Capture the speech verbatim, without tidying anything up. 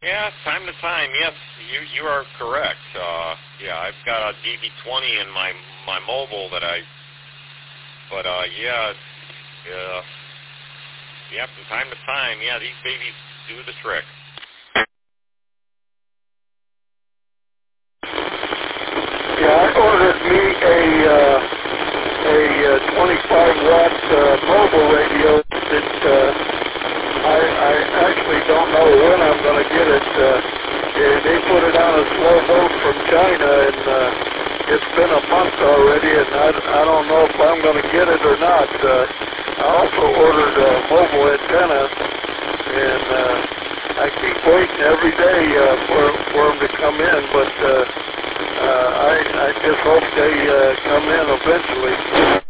Yeah, time to time. Yes, you you are correct. Uh, yeah, I've got a D B twenty in my my mobile that I. But uh, yeah, uh, yeah, from time to time, yeah, these babies do the trick. Yeah, I ordered me a uh, a uh, twenty-five watt uh, mobile radio that uh, I, I actually don't know when I'm going to get it. Uh, eh, they put it on a slow boat from China, and uh, it's been a month already, and I, I don't know if I'm going to get it or not. Uh, I also ordered a mobile antenna, and uh, I keep waiting every day uh, for for them to come in, but uh, uh, I, I just hope they uh, come in eventually.